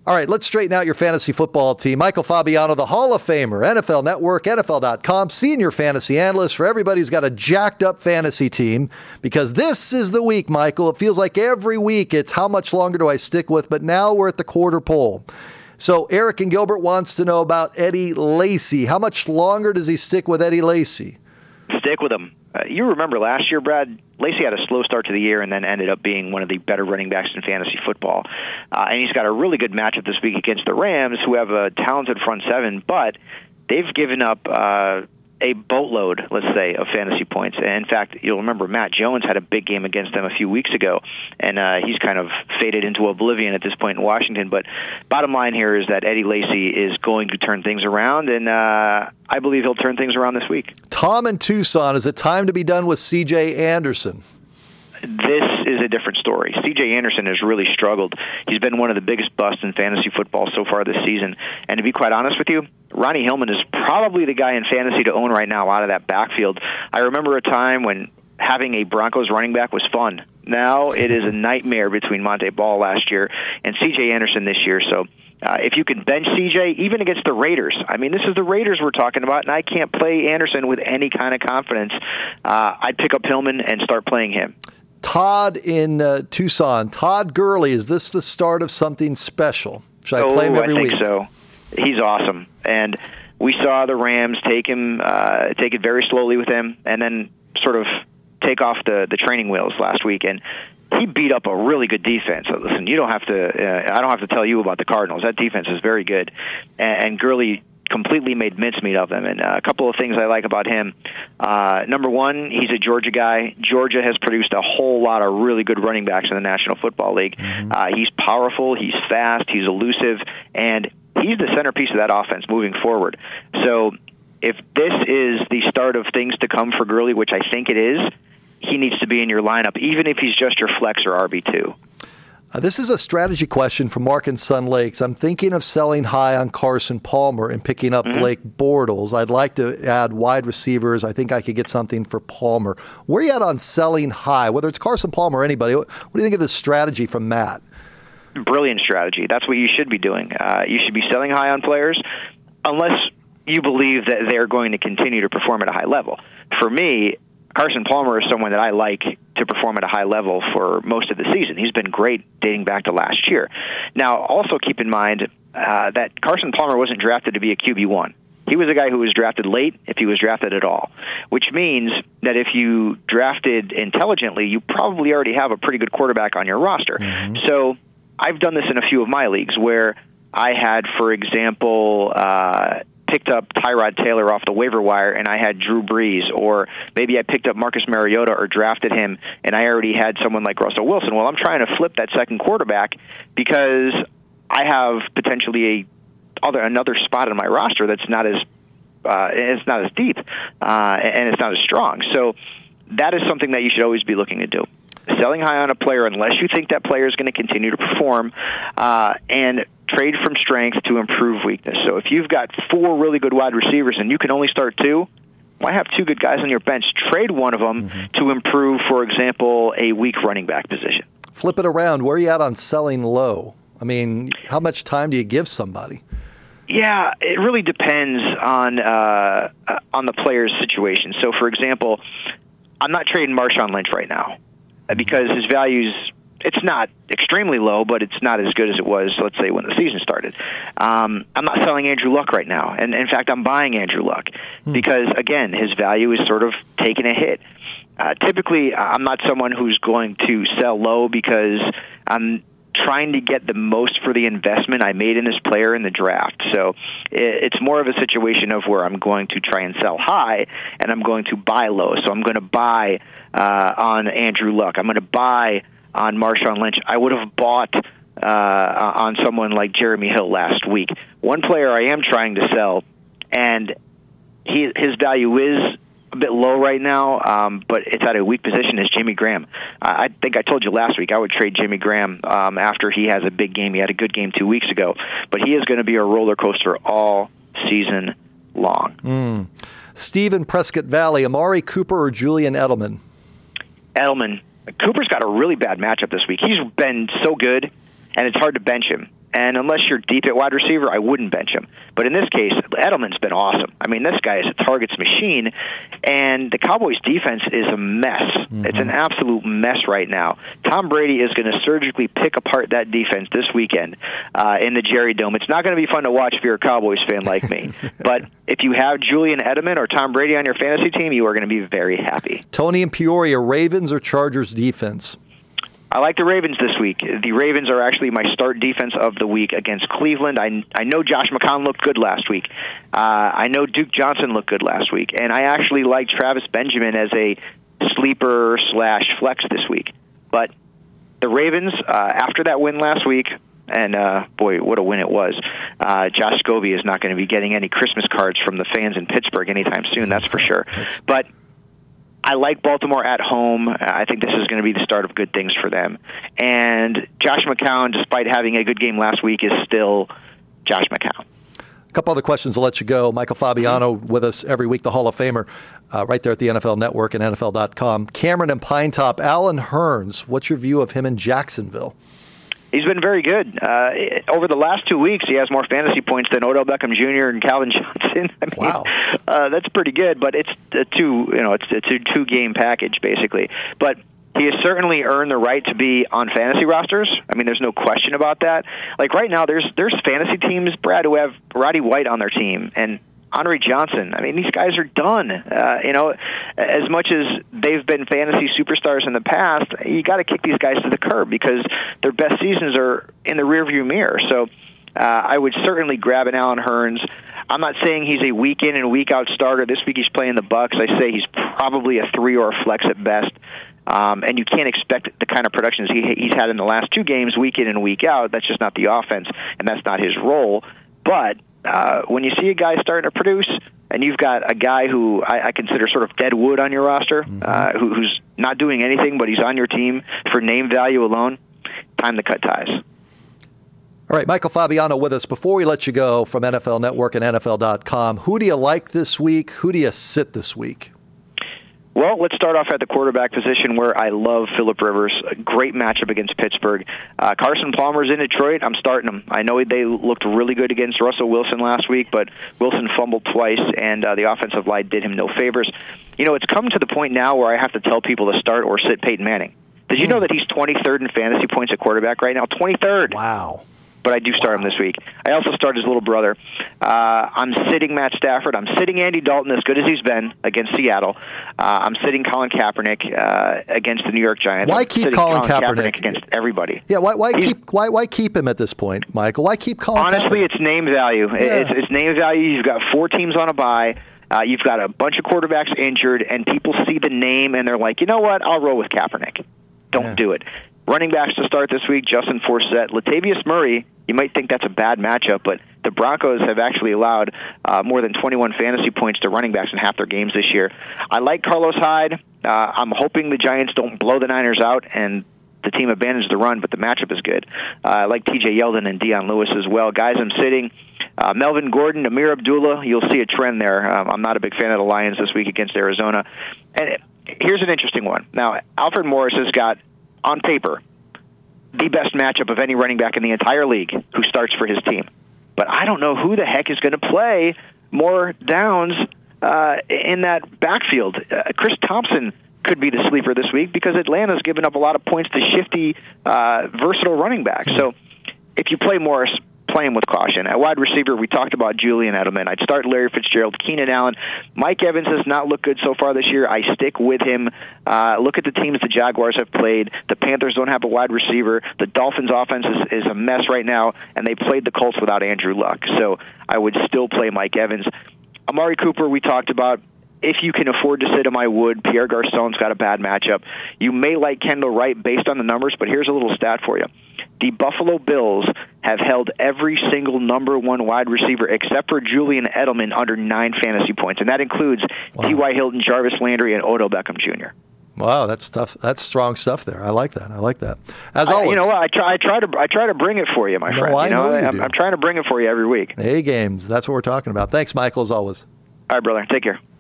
All right, let's straighten out your fantasy football team. Michael Fabiano, the Hall of Famer, NFL Network, NFL.com, senior fantasy analyst for everybody who's got a jacked up fantasy team, because this is the week, Michael. It feels like every week it's how much longer do I stick with, but now we're at the quarter pole. So Eric and Gilbert wants to know about Eddie Lacy. How much longer does he stick with Eddie Lacy? Stick with him. You remember last year, Brad, Lacy had a slow start to the year and then ended up being one of the better running backs in fantasy football. And he's got a really good matchup this week against the Rams, who have a talented front seven, but they've given up a boatload, let's say, of fantasy points. And in fact, you'll remember Matt Jones had a big game against them a few weeks ago, and he's kind of faded into oblivion at this point in Washington. But bottom line here is that Eddie Lacy is going to turn things around, and I believe he'll turn things around this week. Tom in Tucson, is it time to be done with C.J. Anderson? This is a different story. C.J. Anderson has really struggled. He's been one of the biggest busts in fantasy football so far this season. And to be quite honest with you, Ronnie Hillman is probably the guy in fantasy to own right now out of that backfield. I remember a time when having a Broncos running back was fun. Now it is a nightmare between Monte Ball last year and C.J. Anderson this year. So if you can bench C.J., even against the Raiders, I mean, this is the Raiders we're talking about, and I can't play Anderson with any kind of confidence. I'd pick up Hillman and start playing him. Todd in Tucson. Todd Gurley, is this the start of something special? Should I play him every week? I think so. He's awesome. And we saw the Rams take it very slowly with him and then sort of take off the training wheels last week. And he beat up a really good defense. So listen, you don't have to. I don't have to tell you about the Cardinals. That defense is very good. And Gurley completely made mincemeat of them. And a couple of things I like about him. Number one, he's a Georgia guy. Georgia has produced a whole lot of really good running backs in the National Football League. Mm-hmm. He's powerful, he's fast, he's elusive, and he's the centerpiece of that offense moving forward. So if this is the start of things to come for Gurley, which I think it is, he needs to be in your lineup, even if he's just your flex or RB2. This is a strategy question from Mark in Sun Lakes. I'm thinking of selling high on Carson Palmer and picking up Blake Bortles. I'd like to add wide receivers. I think I could get something for Palmer. Where are you at on selling high, whether it's Carson Palmer or anybody? What do you think of this strategy from Matt? Brilliant strategy. That's what you should be doing. You should be selling high on players unless you believe that they're going to continue to perform at a high level. For me, Carson Palmer is someone that I like to perform at a high level for most of the season. He's been great dating back to last year. Now, also keep in mind that Carson Palmer wasn't drafted to be a QB1. He was a guy who was drafted late, if he was drafted at all, which means that if you drafted intelligently, you probably already have a pretty good quarterback on your roster. Mm-hmm. So I've done this in a few of my leagues where I had, for example, picked up Tyrod Taylor off the waiver wire and I had Drew Brees, or maybe I picked up Marcus Mariota or drafted him and I already had someone like Russell Wilson. Well, I'm trying to flip that second quarterback because I have potentially another spot in my roster that's not as it's not as deep and it's not as strong. So that is something that you should always be looking to do. Selling high on a player unless you think that player is going to continue to perform, and trade from strength to improve weakness. So if you've got 4 really good wide receivers and you can only start 2, why have 2 good guys on your bench? Trade one of them to improve, for example, a weak running back position. Flip it around. Where are you at on selling low? I mean, how much time do you give somebody? Yeah, it really depends on the player's situation. So, for example, I'm not trading Marshawn Lynch right now because his value's it's not extremely low, but it's not as good as it was, let's say, when the season started. I'm not selling Andrew Luck right now. And, in fact, I'm buying Andrew Luck because, again, his value is sort of taking a hit. Typically, I'm not someone who's going to sell low because I'm trying to get the most for the investment I made in this player in the draft. So it's more of a situation of where I'm going to try and sell high, and I'm going to buy low. So I'm going to buy on Andrew Luck. I'm going to buy on Marshawn Lynch. I would have bought on someone like Jeremy Hill last week. One player I am trying to sell, and his value is a bit low right now, but it's at a weak position, is Jimmy Graham. I think I told you last week I would trade Jimmy Graham after he has a big game. He had a good game 2 weeks ago, but he is going to be a roller coaster all season long. Steve Prescott Valley, Amari Cooper or Julian Edelman? Edelman. Cooper's got a really bad matchup this week. He's been so good, and it's hard to bench him. And unless you're deep at wide receiver, I wouldn't bench him. But in this case, Edelman's been awesome. I mean, this guy is a targets machine, and the Cowboys' defense is a mess. Mm-hmm. It's an absolute mess right now. Tom Brady is going to surgically pick apart that defense this weekend in the Jerry Dome. It's not going to be fun to watch if you're a Cowboys fan like me. But if you have Julian Edelman or Tom Brady on your fantasy team, you are going to be very happy. Tony in Peoria, Ravens or Chargers defense? I like the Ravens this week. The Ravens are actually my start defense of the week against Cleveland. I know Josh McCown looked good last week. I know Duke Johnson looked good last week. And I actually like Travis Benjamin as a sleeper/flex this week. But the Ravens, after that win last week, and boy, what a win it was, Josh Scobie is not going to be getting any Christmas cards from the fans in Pittsburgh anytime soon, that's for sure. But I like Baltimore at home. I think this is going to be the start of good things for them. And Josh McCown, despite having a good game last week, is still Josh McCown. A couple other questions to let you go. Michael Fabiano with us every week, the Hall of Famer, right there at the NFL Network and NFL.com. Cameron and Pinetop, Alan Hearns, what's your view of him in Jacksonville? He's been very good. Over the last 2 weeks, he has more fantasy points than Odell Beckham Jr. and Calvin Johnson. I mean, wow, that's pretty good. But it's a two-game package basically. But he has certainly earned the right to be on fantasy rosters. I mean, there's no question about that. Like right now, there's fantasy teams, Brad, who have Roddy White on their team and Andre Johnson. I mean, these guys are done. As much as they've been fantasy superstars in the past, you got to kick these guys to the curb because their best seasons are in the rearview mirror. So I would certainly grab an Alan Hearns. I'm not saying he's a week in and week out starter. This week he's playing the Bucs. I say he's probably a 3 or a flex at best. And you can't expect the kind of productions he's had in the last 2 games, week in and week out. That's just not the offense, and that's not his role. But when you see a guy starting to produce, and you've got a guy who I consider sort of dead wood on your roster, who's not doing anything, but he's on your team for name value alone, time to cut ties. All right, Michael Fabiano with us. Before we let you go from NFL Network and NFL.com, who do you like this week? Who do you sit this week? Well, let's start off at the quarterback position where I love Phillip Rivers. A great matchup against Pittsburgh. Carson Palmer's in Detroit. I'm starting him. I know they looked really good against Russell Wilson last week, but Wilson fumbled twice, and the offensive line did him no favors. You know, it's come to the point now where I have to tell people to start or sit Peyton Manning. Did you know that he's 23rd in fantasy points at quarterback right now? 23rd. Wow. But I do start him this week. I also start his little brother. I'm sitting Matt Stafford. I'm sitting Andy Dalton, as good as he's been, against Seattle. I'm sitting Colin Kaepernick against the New York Giants. Why keep Colin Kaepernick against everybody? Yeah, why keep him at this point, Michael? Why keep Colin Honestly, Kaepernick? It's name value. Yeah. It's name value. You've got 4 teams on a bye. You've got a bunch of quarterbacks injured, and people see the name, and they're like, you know what? I'll roll with Kaepernick. Don't do it. Running backs to start this week, Justin Forsett. Latavius Murray, you might think that's a bad matchup, but the Broncos have actually allowed more than 21 fantasy points to running backs in half their games this year. I like Carlos Hyde. I'm hoping the Giants don't blow the Niners out and the team abandons the run, but the matchup is good. I like T.J. Yeldon and Deion Lewis as well. Guys, I'm sitting Melvin Gordon, Amir Abdullah. You'll see a trend there. I'm not a big fan of the Lions this week against Arizona. And here's an interesting one. Now, Alfred Morris has got, on paper, the best matchup of any running back in the entire league who starts for his team. But I don't know who the heck is going to play more downs in that backfield. Chris Thompson could be the sleeper this week because Atlanta's given up a lot of points to shifty, versatile running backs. So if you play Morris, play him with caution. At wide receiver, we talked about Julian Edelman. I'd start Larry Fitzgerald, Keenan Allen. Mike Evans has not looked good so far this year. I stick with him. Look at the teams the Jaguars have played. The Panthers don't have a wide receiver. The Dolphins' offense is a mess right now, and they played the Colts without Andrew Luck. So I would still play Mike Evans. Amari Cooper, we talked about. If you can afford to sit him, I would. Pierre Garçon's got a bad matchup. You may like Kendall Wright based on the numbers, but here's a little stat for you. The Buffalo Bills have held every single number 1 wide receiver except for Julian Edelman under 9 fantasy points, and that includes T.Y. Hilton, Jarvis Landry, and Odell Beckham Jr. Wow, that's tough. That's strong stuff there. I like that. As always, you know what? I try to bring it for you, my friend. I'm trying to bring it for you every week. A games. That's what we're talking about. Thanks, Michael, as always. All right, brother. Take care.